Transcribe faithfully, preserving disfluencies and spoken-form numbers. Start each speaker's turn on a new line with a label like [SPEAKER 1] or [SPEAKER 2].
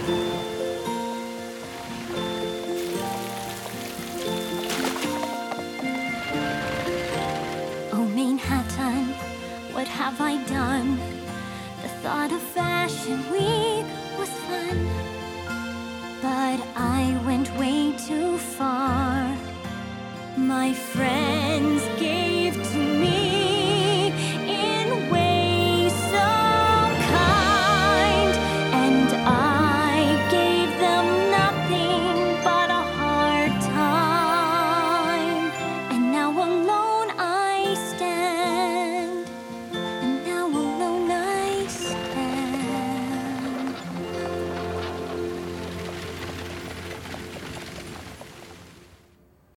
[SPEAKER 1] Oh, Manhattan, what have I done? The thought of Fashion Week was fun, but I went way too far. My friends gave